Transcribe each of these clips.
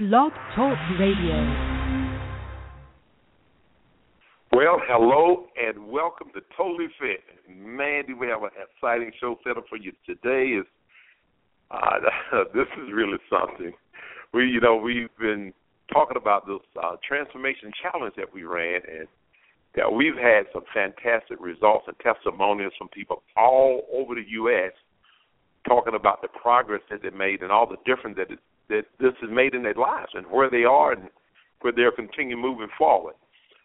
Blog Talk Radio. Well, hello and welcome to Totally Fit. Man, do we have an exciting show set up for you today. This is really something. We've been talking about this transformation challenge that we ran, and we've had some fantastic results and testimonials from people all over the U.S. talking about the progress that they made and all the difference that this has made in their lives and where they are and where they're continuing moving forward.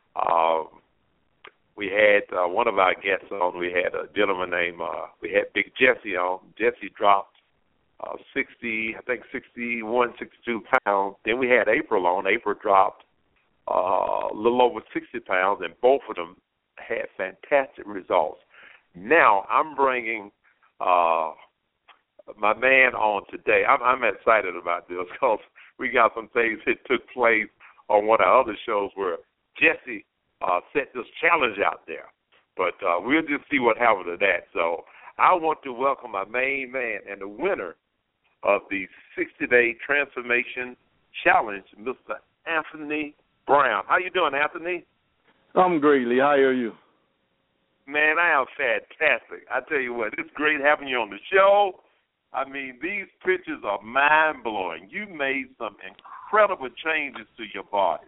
We had one of our guests on. We had a gentleman named, we had Big Jesse on. Jesse dropped 61, 62 pounds. Then we had April on. April dropped a little over 60 pounds, and both of them had fantastic results. Now I'm bringing my man on today. I'm excited about this because we got some things that took place on one of our other shows where Jesse set this challenge out there. But we'll just see what happens to that. So I want to welcome my main man and the winner of the 60-Day Transformation Challenge, Mr. Anthony Brown. How you doing, Anthony? I'm great, Lee. How are you? Man, I am fantastic. I tell you what, it's great having you on the show. I mean, these pictures are mind-blowing. You made some incredible changes to your body.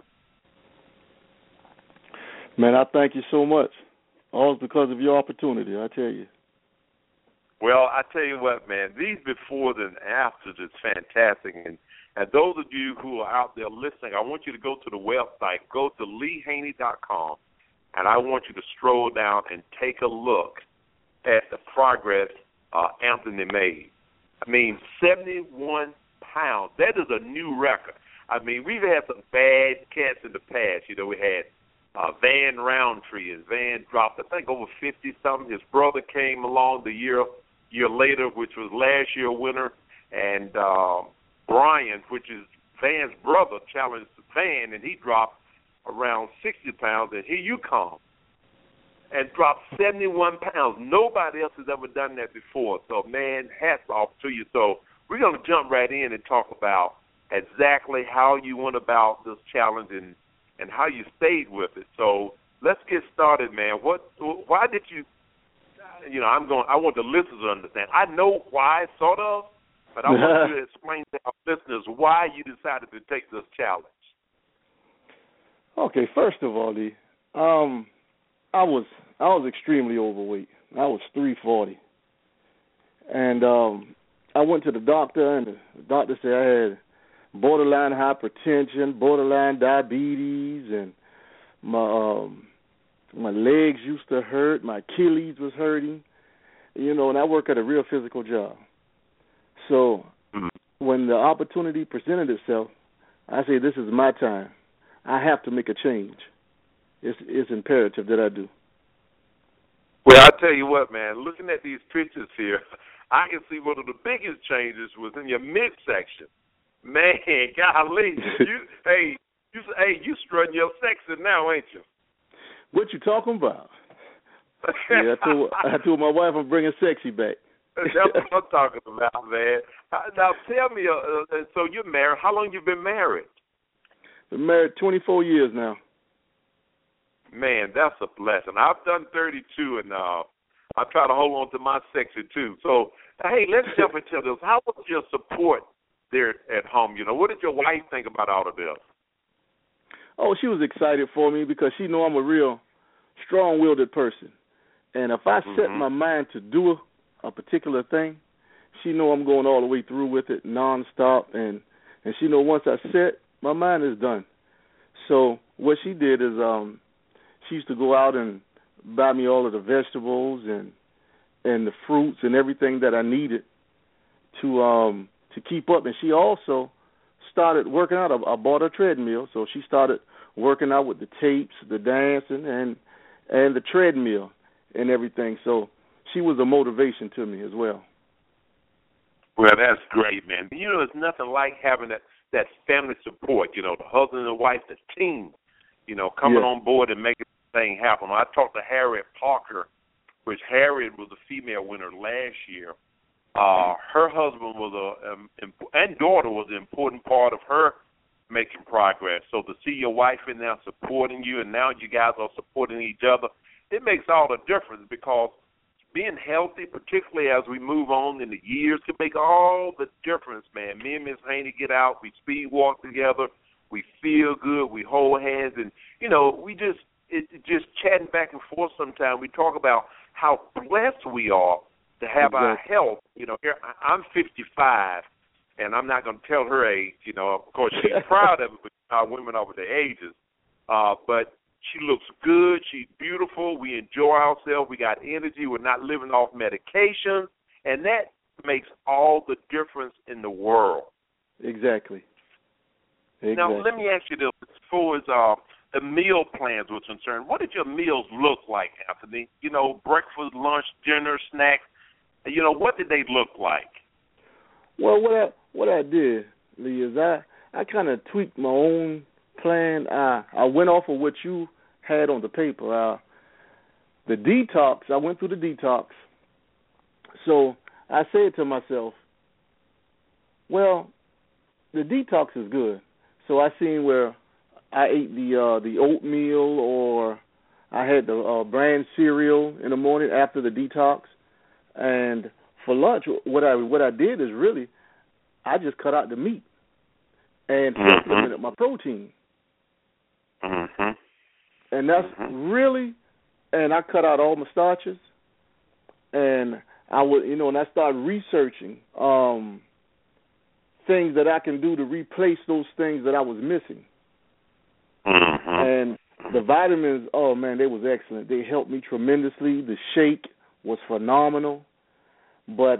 Man, I thank you so much. All because of your opportunity, I tell you. Well, I tell you what, man, these befores and afters is fantastic. And those of you who are out there listening, I want you to go to the website, go to leehaney.com, and I want you to stroll down and take a look at the progress Anthony made. I mean, 71 pounds. That is a new record. I mean, we've had some bad cats in the past. You know, we had Van Roundtree, and Van dropped, I think, over 50-something. His brother came along the year later, which was last year's winner, and Brian, which is Van's brother, challenged Van, and he dropped around 60 pounds, and here you come, and dropped 71 pounds. Nobody else has ever done that before. So, man, hats off to you. So we're going to jump right in and talk about exactly how you went about this challenge and how you stayed with it. So let's get started, man. Why did you, I want the listeners to understand. I know why, sort of, but I want you to explain to our listeners why you decided to take this challenge. Okay, first of all, Lee, I was extremely overweight. I was 340, and I went to the doctor, and the doctor said I had borderline hypertension, borderline diabetes, and my legs used to hurt, my Achilles was hurting, and I work at a real physical job. So when the opportunity presented itself, I say this is my time. I have to make a change. It's imperative that I do. Well, I tell you what, man, looking at these pictures here, I can see one of the biggest changes was in your midsection. Man, golly, you strutting your section now, ain't you? What you talking about? Yeah, I told my wife I'm bringing sexy back. That's what I'm talking about, man. Now, tell me, so you're married. How long you been married? Been married 24 years now. Man, that's a blessing. I've done 32, and I try to hold on to my section, too. So, hey, let's jump into this. How was your support there at home? What did your wife think about all of this? Oh, she was excited for me because she know I'm a real strong-willed person. And if I set my mind to do a particular thing, she know I'm going all the way through with it nonstop. And she know once I set, my mind is done. So what she did is she used to go out and buy me all of the vegetables and the fruits and everything that I needed to keep up. And she also started working out. I bought a treadmill, so she started working out with the tapes, the dancing, and the treadmill and everything. So she was a motivation to me as well. Well, that's great, man. There's nothing like having that family support, the husband and the wife, the team, coming on board and making the thing happen. I talked to Harriet Parker, which Harriet was a female winner last year. Her husband was and daughter was an important part of her making progress. So to see your wife in there supporting you, and now you guys are supporting each other, it makes all the difference, because being healthy, particularly as we move on in the years, can make all the difference, man. Me and Miss Haney get out, we speed walk together, we feel good, we hold hands, and, you know, we just chatting back and forth sometimes. We talk about how blessed we are to have our health. You know, here, I'm 55, and I'm not going to tell her age. You know, of course, she's proud of it, but our women over their ages. But she looks good. She's beautiful. We enjoy ourselves. We got energy. We're not living off medication, and that makes all the difference in the world. Exactly. Now, let me ask you this. As far as the meal plans were concerned, what did your meals look like, Anthony? You know, breakfast, lunch, dinner, snacks. You know, what did they look like? Well, what I did, Lee, is I kind of tweaked my own plan. I went off of what you had on the paper. The detox, I went through the detox. So I said to myself, well, the detox is good. So I seen where I ate the oatmeal, or I had the bran cereal in the morning after the detox. And for lunch, what I did is really, I just cut out the meat and supplemented my protein. Mm-hmm. And that's really, and I cut out all my starches. And I would, you know, and I started researching things that I can do to replace those things that I was missing. And the vitamins, oh man, they was excellent. They helped me tremendously. The shake was phenomenal. But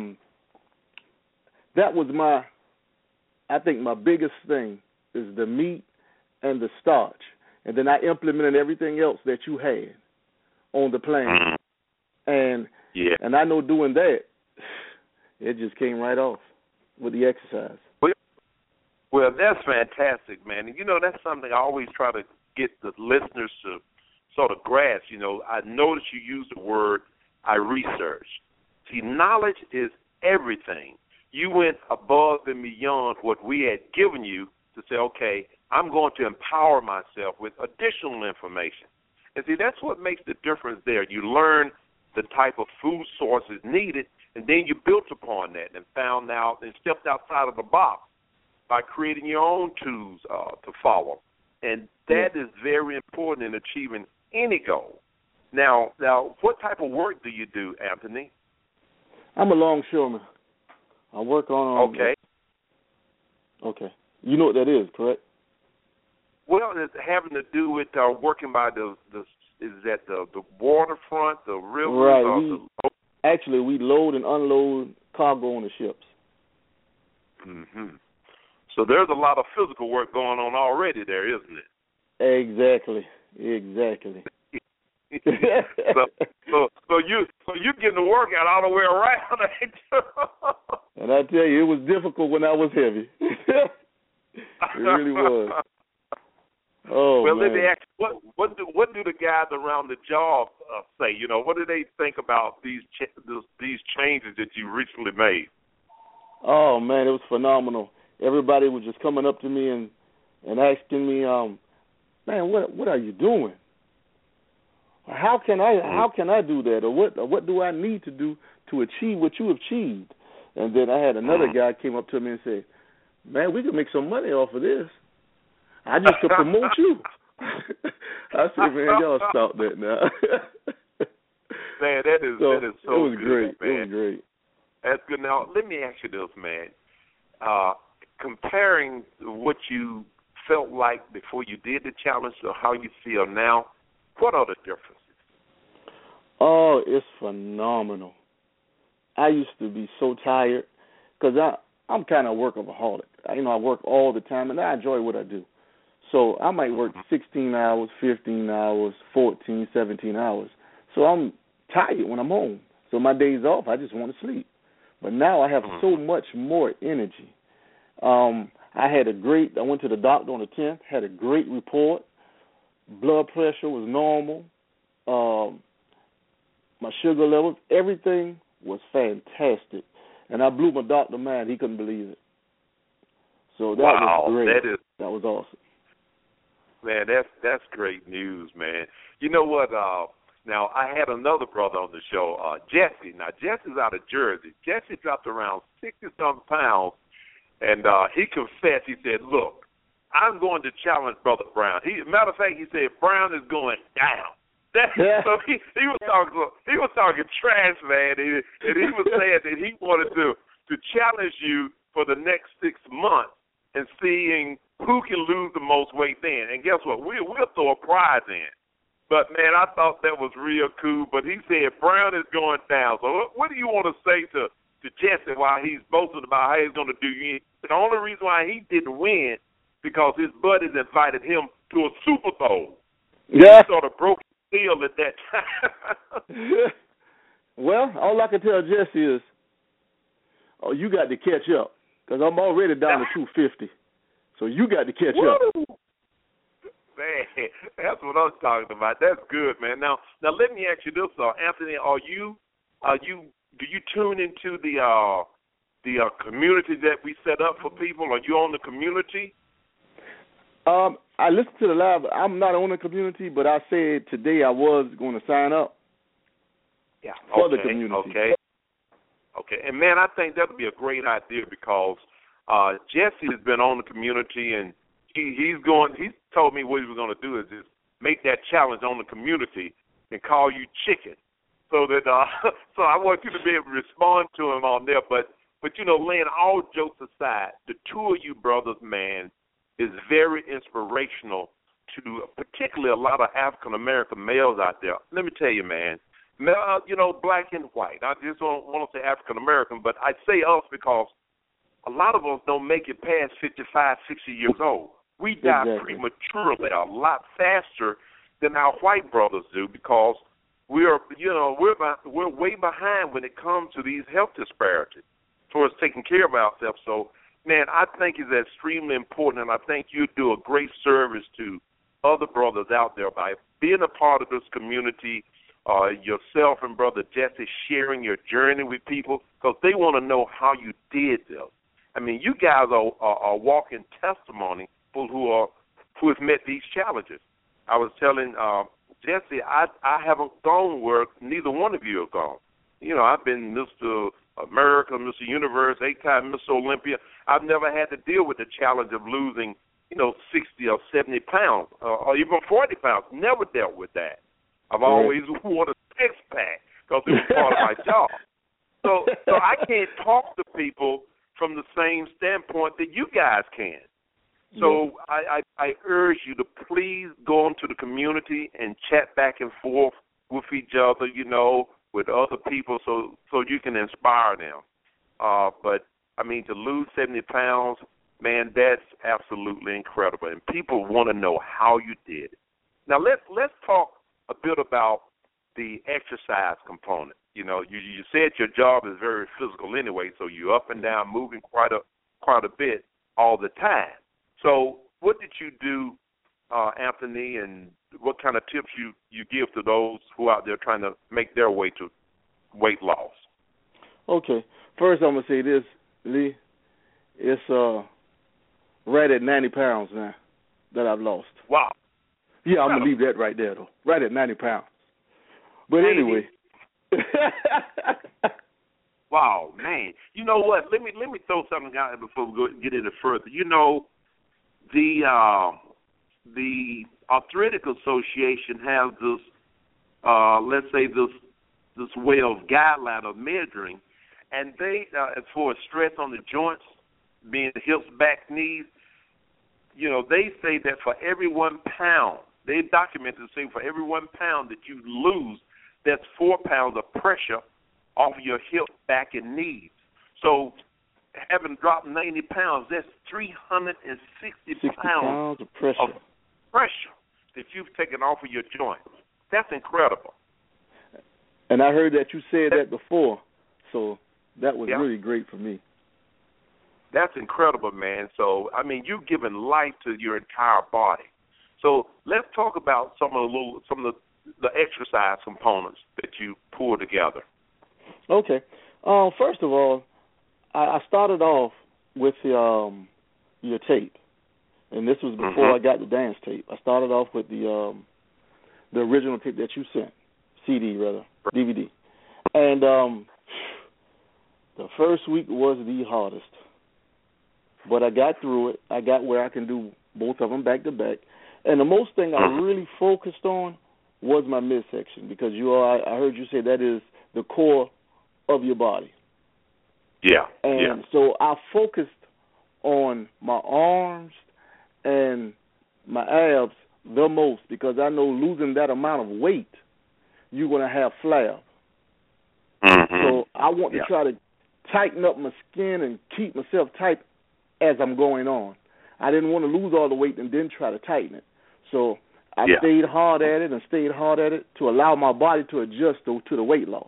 that was I think my biggest thing is the meat and the starch. And then I implemented everything else that you had on the plan. And I know doing that, it just came right off with the exercise. Well, that's fantastic, man. And, you know, that's something I always try to get the listeners to sort of grasp. You know, I noticed you used the word, I researched. See, knowledge is everything. You went above and beyond what we had given you to say, okay, I'm going to empower myself with additional information. And see, that's what makes the difference there. You learn the type of food sources needed, and then you built upon that and found out and stepped outside of the box by creating your own tools to follow. And that is very important in achieving any goal. Now, what type of work do you do, Anthony? I'm a longshoreman. I work on... Okay. You know what that is, correct? Well, it's having to do with working by the waterfront, the rivers? Right. Actually, we load and unload cargo on the ships. Mm-hmm. So there's a lot of physical work going on already there, isn't it? Exactly. So you getting the workout all the way around, ain't you? And I tell you, it was difficult when I was heavy. It really was. Oh, well, man. let me ask you, what do the guys around the job say? You know, what do they think about these changes that you recently made? Oh man, it was phenomenal. Everybody was just coming up to me and asking me, man, what are you doing? How can I do that, or what do I need to do to achieve what you achieved? And then I had another guy came up to me and said, man, we can make some money off of this. I just to promote you. I said, man, y'all stop that now. Man, that is so it was good, great. man. It was great. That's good. Now, let me ask you this, man. Comparing what you felt like before you did the challenge to how you feel now, what are the differences? Oh, it's phenomenal. I used to be so tired because I'm kind of a workaholic. I work all the time, and I enjoy what I do. So I might work 16 hours, 15 hours, 14, 17 hours. So I'm tired when I'm home. So my days off, I just want to sleep. But now I have so much more energy. I went to the doctor on the 10th, had a great report. Blood pressure was normal. My sugar levels, everything was fantastic. And I blew my doctor mind. He couldn't believe it. So that was great. That was awesome. Man, that's great news, man. You know what? Now, I had another brother on the show, Jesse. Now, Jesse's out of Jersey. Jesse dropped around 60-something pounds, and he confessed. He said, look, I'm going to challenge Brother Brown. Matter of fact, he said, Brown is going down. So he was talking trash, man, and he was saying that he wanted to challenge you for the next 6 months and seeing who can lose the most weight then. And guess what? We'll throw a prize in. But, man, I thought that was real cool. But he said Brown is going down. So what do you want to say to Jesse while he's boasting about how he's going to do? The only reason why he didn't win because his buddies invited him to a Super Bowl. Yeah. He sort of broke his seal at that time. Well, all I can tell Jesse is, you got to catch up because I'm already down to 250. So you got to catch up. Man, that's what I'm talking about. That's good, man. Now let me ask you this, Anthony. Do you tune into the community that we set up for people? Are you on the community? I listened to the live. I'm not on the community, but I said today I was going to sign up. Yeah. For the community. Okay. And man, I think that would be a great idea because Jesse has been on the community and he's told me what he was going to do is just make that challenge on the community and call you chicken. So that so I want you to be able to respond to him on there. But laying all jokes aside, the two of you brothers, man, is very inspirational to particularly a lot of African American males out there. Let me tell you, man, black and white. I just don't want to say African American, but I say us because a lot of us don't make it past 55, 60 years old. We die prematurely a lot faster than our white brothers do because we're way behind when it comes to these health disparities towards taking care of ourselves. So, man, I think it's extremely important, and I think you do a great service to other brothers out there by being a part of this community, yourself and Brother Jesse sharing your journey with people because they want to know how you did this. I mean, you guys are walking testimony for who have met these challenges. I was telling Jesse, I haven't gone where neither one of you have gone. I've been Mr. America, Mr. Universe, 8-time Mr. Olympia. I've never had to deal with the challenge of losing, 60 or 70 pounds or even 40 pounds. Never dealt with that. I've always wanted a six-pack because it was part of my job. So I can't talk to people from the same standpoint that you guys can. So I urge you to please go into the community and chat back and forth with each other, with other people so you can inspire them. But, I mean, to lose 70 pounds, man, that's absolutely incredible. And people want to know how you did it. Now, let's talk a bit about the exercise component. You said your job is very physical anyway, so you're up and down, moving quite a bit all the time. So what did you do, Anthony, and what kind of tips you give to those who are out there trying to make their way to weight loss? Okay. First, I'm going to say this, Lee. It's right at 90 pounds now that I've lost. Wow. Yeah, I'm going to leave that right there, though. Right at 90 pounds. But anyway. Wow, man. You know what? Let me throw something out there before we get any further. The Arthritic Association has this, let's say this way of guideline of measuring, and they, as far as stress on the joints, being the hips, back, knees, they say that for every 1 pound, they documented saying for every 1 pound that you lose, that's 4 pounds of pressure off your hip, back, and knees. So having dropped 90 pounds, that's 360 pounds of pressure that you've taken off of your joints. That's incredible. And I heard that you said that before, so that was really great for me. That's incredible, man. So, I mean, you've given life to your entire body. So let's talk about some of the exercise components that you pull together. Okay. First of all, I started off with the your tape, and this was before I got the dance tape. I started off with the original tape that you sent, CD rather, DVD, and the first week was the hardest, but I got through it. I got where I can do both of them back to back, and the most thing I really focused on was my midsection, because I heard you say that is the core of your body. Yeah. And so I focused on my arms and my abs the most, because I know losing that amount of weight, you're going to have flab. So I want to try to tighten up my skin and keep myself tight as I'm going on. I didn't want to lose all the weight and then try to tighten it. So I stayed hard at it to allow my body to adjust to the weight loss.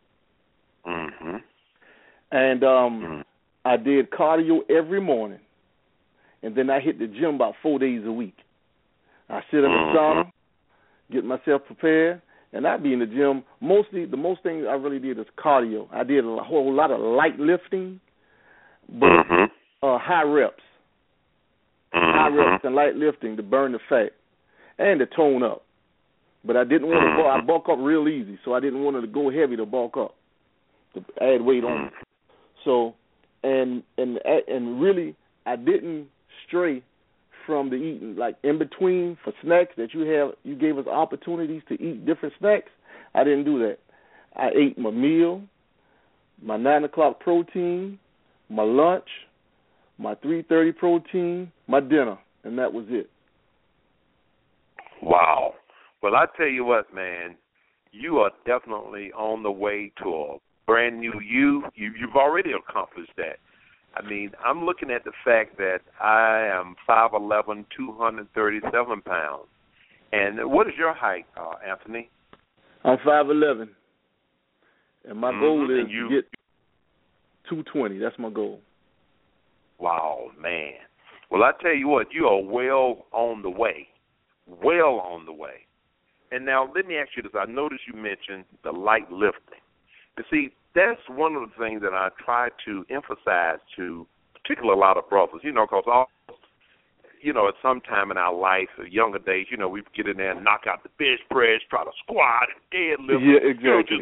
And I did cardio every morning, and then I hit the gym about 4 days a week. I sit in the sauna, get myself prepared, and I'd be in the gym. The most things I really did is cardio. I did a whole lot of light lifting, but high reps. High reps and light lifting to burn the fat and to tone up. But I didn't want to I bulk up real easy, so I didn't want to go heavy to bulk up, to add weight on. So, and really, I didn't stray from the eating, like in between for snacks that you gave us opportunities to eat different snacks. I didn't do that. I ate my meal, my 9 o'clock protein, my lunch, my 3:30 protein, my dinner, and that was it. Wow. Well, I tell you what, man, you are definitely on the way to a brand new you. You've already accomplished that. I mean, I'm looking at the fact that I am 5'11", 237 pounds. And what is your height, Anthony? I'm 5'11", and my goal is to get 220. That's my goal. Wow, man. Well, I tell you what, you are well on the way. Well on the way. And now let me ask you this. I noticed you mentioned the light lifting. You see, that's one of the things that I try to emphasize to particularly a lot of brothers, because at some time in our life, younger days, we get in there and knock out the bench press, try to squat and deadlift. Yeah, exactly.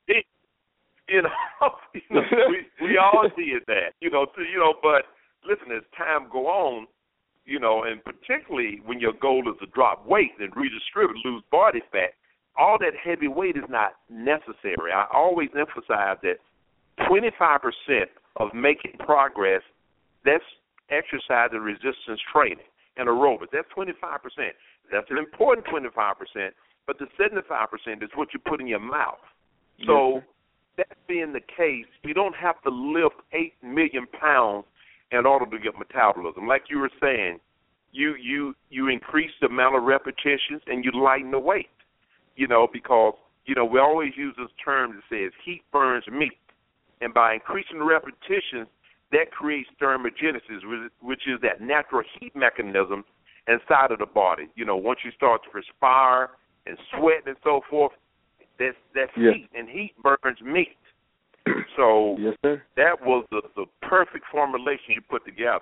We all did that, but listen, as time go on, and particularly when your goal is to drop weight and redistribute, lose body fat, all that heavy weight is not necessary. I always emphasize that 25% of making progress, that's exercise and resistance training and aerobics. That's 25%. That's an important 25%, but the 75% is what you put in your mouth. So that being the case, you don't have to lift 8 million pounds in order to get metabolism. Like you were saying, you increase the amount of repetitions and you lighten the weight. Because, we always use this term that says heat burns meat. And by increasing the repetitions, that creates thermogenesis, which is that natural heat mechanism inside of the body. Once you start to perspire and sweat and so forth, that's heat, and heat burns meat. So that was the perfect formulation you put together.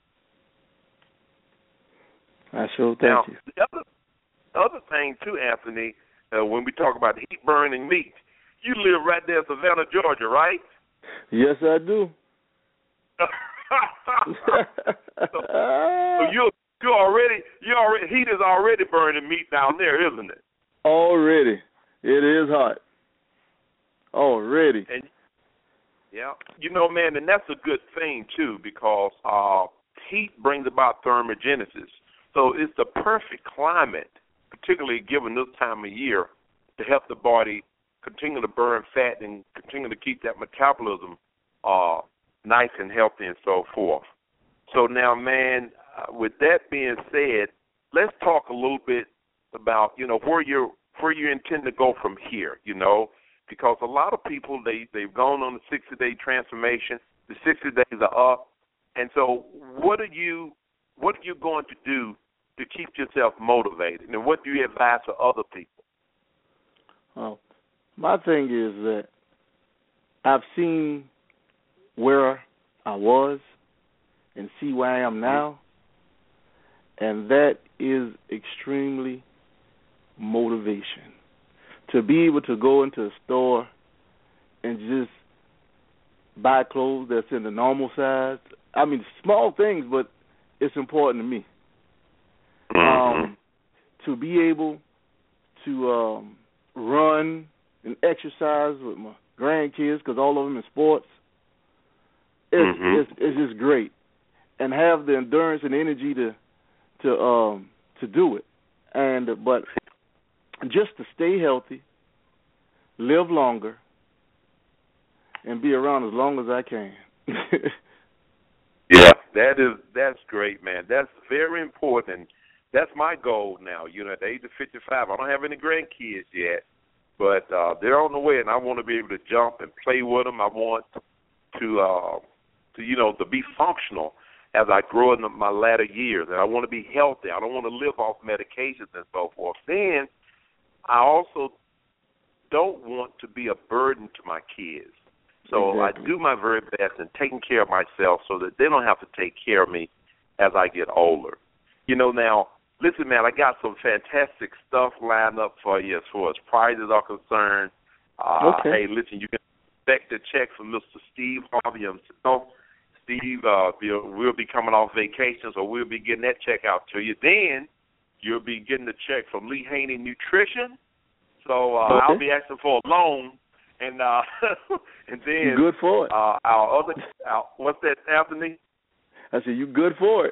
I sure thank you. The other thing, too, Anthony, when we talk about heat burning meat, you live right there in Savannah, Georgia, right? Yes, I do. so you already heat is already burning meat down there, isn't it? Already. It is hot. Already. And man, and that's a good thing too, because heat brings about thermogenesis. So it's the perfect climate, particularly given this time of year, to help the body continue to burn fat and continue to keep that metabolism nice and healthy and so forth. So now, man, with that being said, let's talk a little bit about, where you intend to go from here, because a lot of people, they've gone on the 60-day transformation. The 60 days are up. And so what are you going to do to keep yourself motivated? And what do you advise to other people? Well, my thing is that I've seen where I was and see where I am now, And that is extremely motivation. To be able to go into a store and just buy clothes that's in the normal size. I mean, small things, but it's important to me. To be able to run and exercise with my grandkids, because all of them in sports, it's just great, and have the endurance and energy to do it, but just to stay healthy, live longer, and be around as long as I can. Yeah, that's great, man. That's very important. That's my goal now. You know, at the age of 55, I don't have any grandkids yet, but they're on the way, and I want to be able to jump and play with them. I want to be functional as I grow in my latter years, and I want to be healthy. I don't want to live off medications and so forth. Then I also don't want to be a burden to my kids. So exactly. I do my very best in taking care of myself so that they don't have to take care of me as I get older. You know, now, listen, man, I got some fantastic stuff lined up for you as far as prizes are concerned. Okay. Hey, listen, you can expect a check from Mr. Steve Harvey himself. Steve will be coming off vacation, so we'll be getting that check out to you. Then you'll be getting the check from Lee Haney Nutrition. So I'll be asking for a loan. And then you good for it. What's that, Anthony? I said you good for it.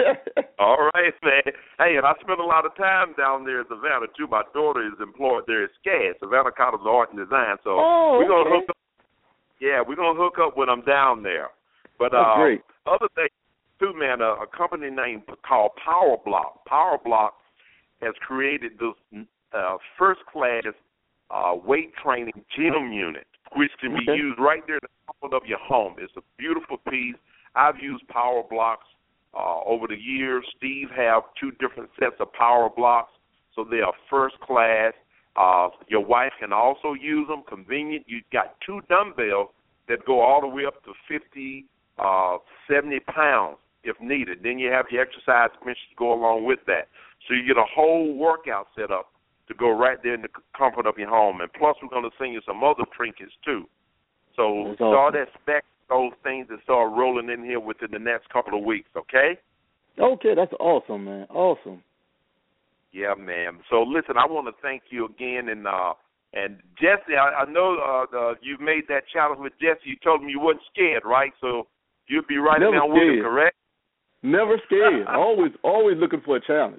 All right, man. Hey, and I spend a lot of time down there in Savannah too. My daughter is employed there at SCAD, Savannah College of Art and Design. So we're gonna hook up. Yeah, we're gonna hook up when I'm down there. But great. Other thing too, man. A company named called Power Block. Power Block has created this first class weight training gym unit, which can be used right there in the comfort of your home. It's a beautiful piece. I've used Power Blocks over the years. Steve have 2 different sets of Power Blocks, so they are first class. Your wife can also use them. Convenient. You've got 2 dumbbells that go all the way up to 50, 70 pounds if needed. Then you have your exercise machines to go along with that. So you get a whole workout set up to go right there in the comfort of your home. And plus, we're going to send you some other trinkets, too. So start expecting those things and start rolling in here within the next couple of weeks, okay? Okay, that's awesome, man. Awesome. Yeah, man. So, listen, I want to thank you again. And Jesse, I know you've made that challenge with Jesse. You told him you weren't scared, right? So you'll be right now with him, correct? Never scared. always looking for a challenge.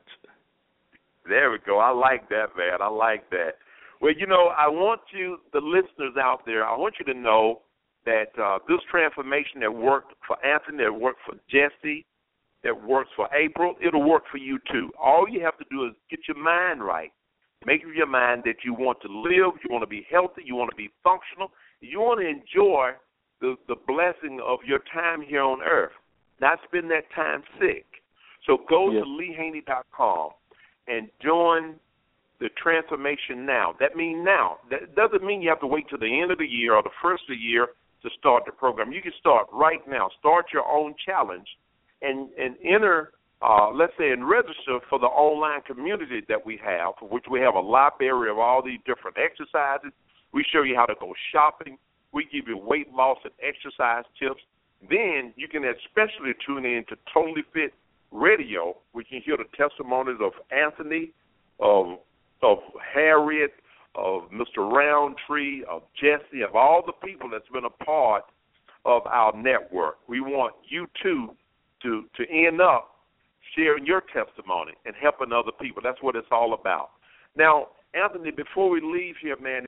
There we go. I like that, man. I like that. Well, you know, I want you, the listeners out there, I want you to know that this transformation that worked for Anthony, that worked for Jesse, that works for April, it'll work for you too. All you have to do is get your mind right. Make up your mind that you want to live, you want to be healthy, you want to be functional, you want to enjoy the blessing of your time here on earth, not spend that time sick. So go to LeeHaney.com and join the transformation now. That means now. That doesn't mean you have to wait till the end of the year or the first of the year to start the program. You can start right now. Start your own challenge and enter, let's say, and register for the online community that we have, for which we have a library of all these different exercises. We show you how to go shopping. We give you weight loss and exercise tips. Then you can especially tune in to Totally Fit Radio. We can hear the testimonies of Anthony, of Harriet, of Mr. Roundtree, of Jesse, of all the people that's been a part of our network. We want you too to end up sharing your testimony and helping other people. That's what it's all about. Now, Anthony, before we leave here, man,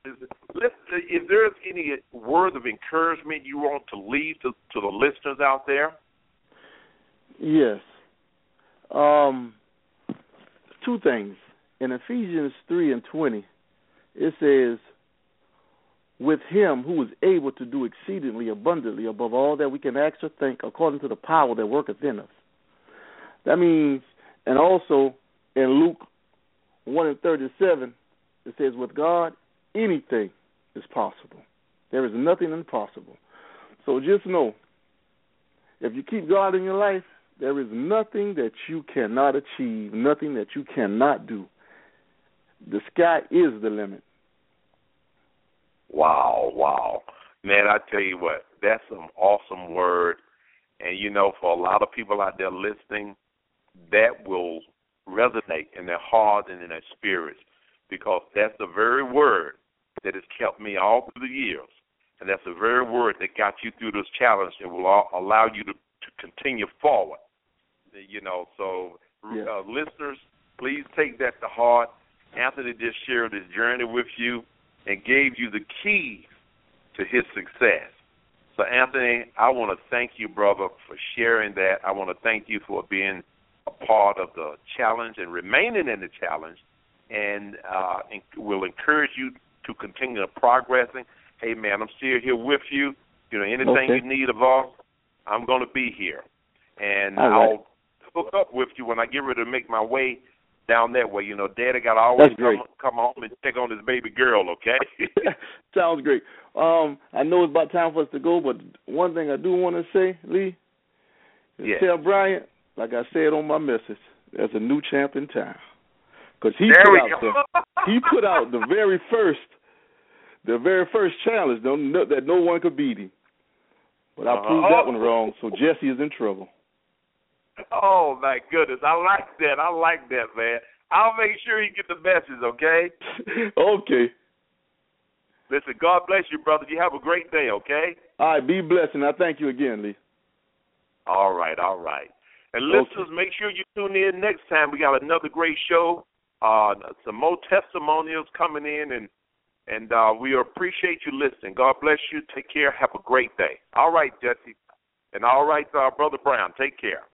is there any words of encouragement you want to leave to the listeners out there? Yes. 2 things. In Ephesians 3:20, it says, with him who is able to do exceedingly abundantly above all that we can ask or think, according to the power that worketh in us. That means, and also in Luke 1:37, it says, with God, anything is possible. There is nothing impossible. So just know, if you keep God in your life, There is nothing that you cannot achieve, nothing that you cannot do. The sky is the limit. Wow. Man, I tell you what, that's some awesome word. And, you know, for a lot of people out there listening, that will resonate in their hearts and in their spirits, because that's the very word that has kept me all through the years. And that's the very word that got you through this challenge and will allow you to continue forward. You know, so listeners, please take that to heart. Anthony just shared his journey with you and gave you the key to his success. So, Anthony, I want to thank you, brother, for sharing that. I want to thank you for being a part of the challenge and remaining in the challenge, and we'll encourage you to continue progressing. Hey, man, I'm still here with you. You know, anything you need of us, I'm going to be here. And I'll hook up with you when I get ready to make my way down that way. You know, Daddy got to always come home and check on his baby girl, okay? Sounds great. I know it's about time for us to go, but one thing I do want to say, Lee, is tell Bryant, like I said on my message, there's a new champ in town. Because he put out the very first challenge that no one could beat him. But I proved that one wrong, so Jesse is in trouble. Oh, my goodness. I like that, man. I'll make sure you get the message, okay? Okay. Listen, God bless you, brother. You have a great day, okay? All right, be blessed, and I thank you again, Lee. All right. And listeners, make sure you tune in next time. We got another great show, some more testimonials coming in, and we appreciate you listening. God bless you. Take care. Have a great day. All right, Jesse. And all right, Brother Brown, take care.